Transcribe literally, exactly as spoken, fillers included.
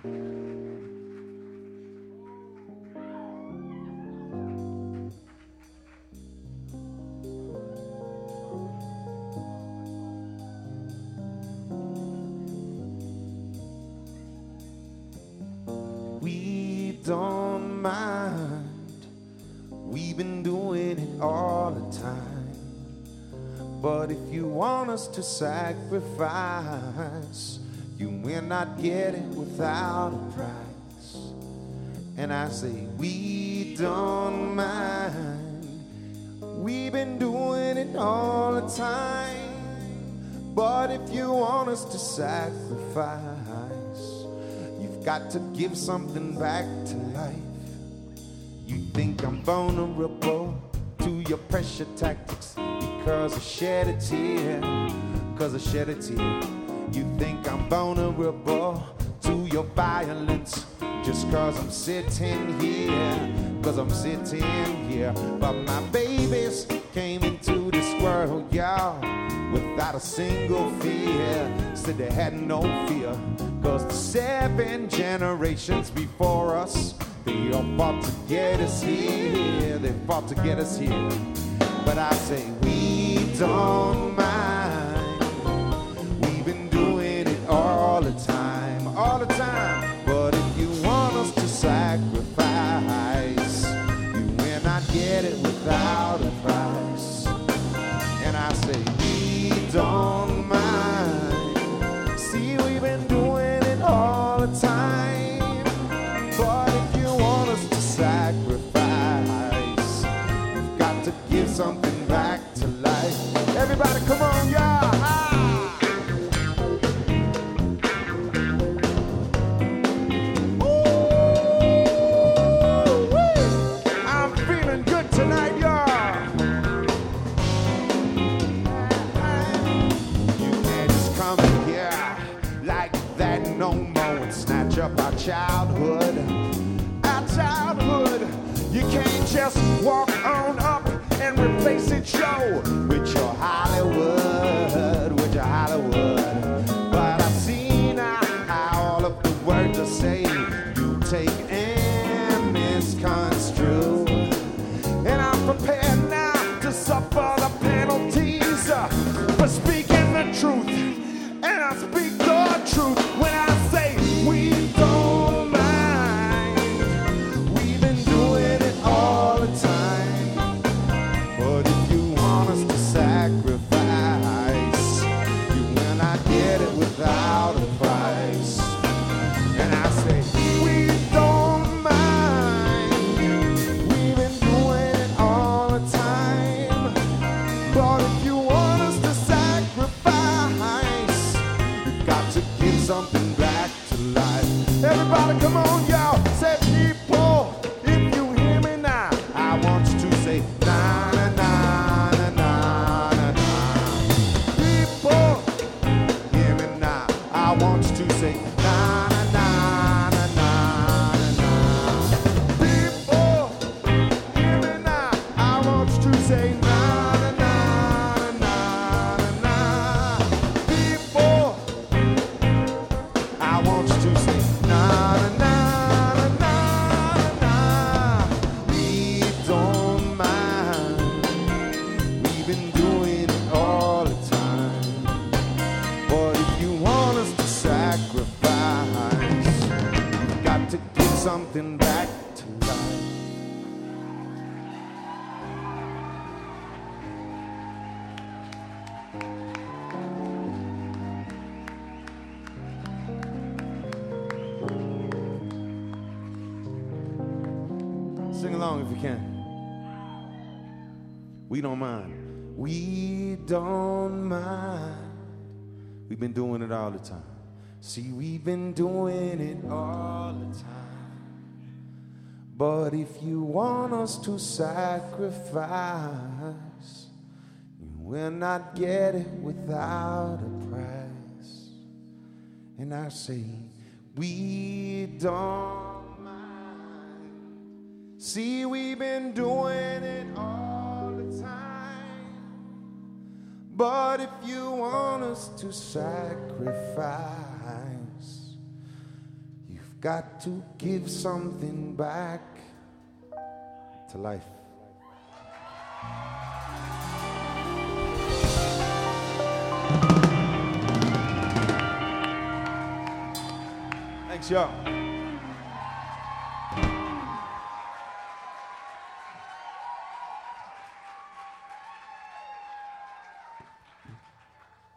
We don't mind, we've been doing it all the time. But if you want us to sacrifice, you will not get it without a price. And I say we don't mind, we've been doing it all the time. But if you want us to sacrifice, got to give something back to life. You think I'm vulnerable to your pressure tactics because I shed a tear, because I shed a tear. You think I'm vulnerable to your violence just because I'm sitting here, because I'm sitting here. But my babies came into this world, y'all, without a single fear. Said they had no fear, cause the seven generations before us, they all fought to get us here. They fought to get us here. But I say we don't mind, we've been doing it all the time, all the time. But if you want us to sacrifice, you will not get it without a price. And I say we don't mind, see, we've been doing it all the time. But if you want us to sacrifice, you've got to give something back to life. Everybody come on, y'all. Our childhood, our childhood. You can't just walk on up and replace it, show with your Hollywood, with your Hollywood. But I've seen how, how all of the words I say you take and misconstrue. And I'm prepared now to suffer the penalties uh, for speaking the truth. And I speak the truth when I say we don't mind, we've been doing it all the time. But if you want us to sacrifice, you will not get it without a price. And I say we don't mind, we've been doing it all the time. But if you want us to sacrifice, you've got to give something back to life. Everybody come on, y'all. Say people, if you hear me now, I want you to say na na na na na na na. People, hear me now, I want you to say na na na na na na na. People, hear me now, I want you to say na na na na na na. People, I want you to say na na na na na. We don't mind, we've been doing it all the time. But if you want us to sacrifice, you've got to give something back to life. Sing along if you can. We don't mind. We don't mind. We've been doing it all the time. See, we've been doing it all the time. But if you want us to sacrifice, you will not get it without a price. And I say, we don't mind. See, we've been doing it all the time. But if you want us to sacrifice, you've got to give something back to life. Thanks, y'all.